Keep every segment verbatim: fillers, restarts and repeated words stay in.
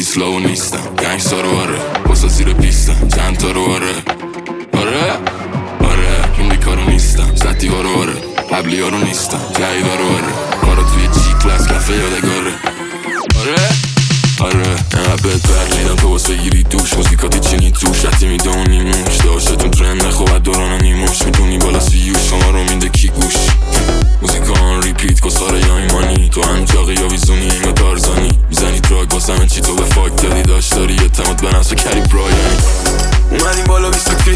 ایسلاو نیستم گنگستر رو آره بسا زیر پیستم چند تا رو آره آره آره این کارو نیستم سطی ها رو آره قبلی ها رو نیستم جایدا رو آره کارا توی جی کلاس کفه یادگاره آره آره اینقدر بهت برلیدم تو واسه گیری دوش موزیکاتی چینی توش حتی میدونی موش داشتتون ترند نخواد دورانم نیموش میدونی بالا سیوش شما رو میده کی گوش موزیکا آن ریپیت کساره یا ایمانی تو هم جاقی یا ویزونی یا تارزانی میزنی دراگ واسه چی تو به فاک دادی داشت داری اعتماد به نفس و کری برایانی اومدیم بالا بیست کری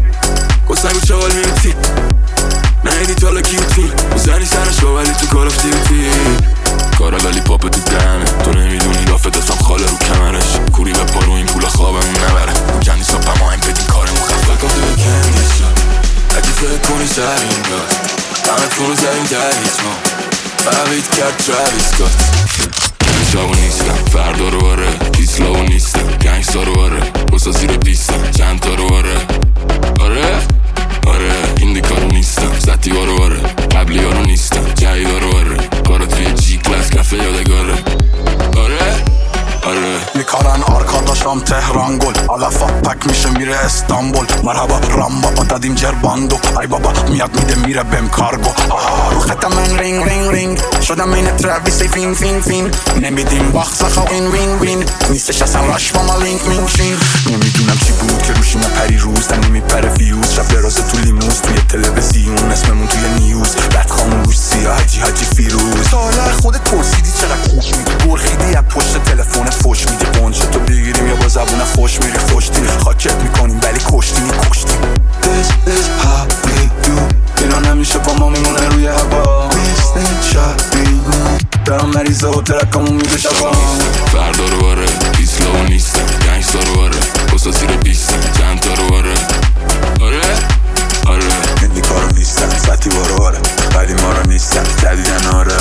کسنگو چاقال میمیتی نهیدی تالا کیوتی میزنی سرش با ولی تو کار افتیوتی کارا لالی پاپ تو دهنه تو نمیدونی لافت اسم خاله رو کمرش کوری به پارو این پول خوابمون نبره کندی صبح ما این بدین کارمون خفه گفته به کندی شد اگه فکر کنی سر این گاز همه پول رو زدیم در هیچ ما فقید کرد تراویس گاز شاو نیستم فردا رو آره ایسلاو نیستم گنگستر رو آره بسا زیر بیستم چند تا رو آره آره آره این دیکارو نیستم سطی ها رو آره قبلی ها رو نیستم جایدا رو آره کارا توی جی کلاس کفه یادگاره آره آره میکارن آرکاداشم تهران گل علفا پک میشه میره استانبول مرحبا رامبا با دادیم جرباندو ای بابا میاد میده میره بهم کارگو رو خطم من رینگ رینگ رینگ شدم این ترویسی فین فین فین نمیدیم باخت خو این وین وین نیستش اصلا راش با ما لینک مینشین نمیدونم چی بود که روشیم پری روز تن نمیپره فیوز شب درازه تو لیموز توی تلویزیون اسممون توی نیوز رد خاموش سیاه حجی حجی فیروز ساله خودت پرسیدی چقدر خوش میدی برخیدی از پشت تلفنت فوش میدی بونش تو بگیریم یا با زبون خوش میری خوشتی خاکت میکنیم ولی کشتی میکشتی This is how we do اینا نمیشه با ما میمونه روی هوا میستین شبیمون دارم مریضه و ترکمون میده شبا فردا رو آره ایسلاو نیستم گنگستر رو آره بسا زیر بیستم چند تا رو آره آره آره این کارو نیستم سطی بارو آره ولی ما رو نیستم جدیدن آره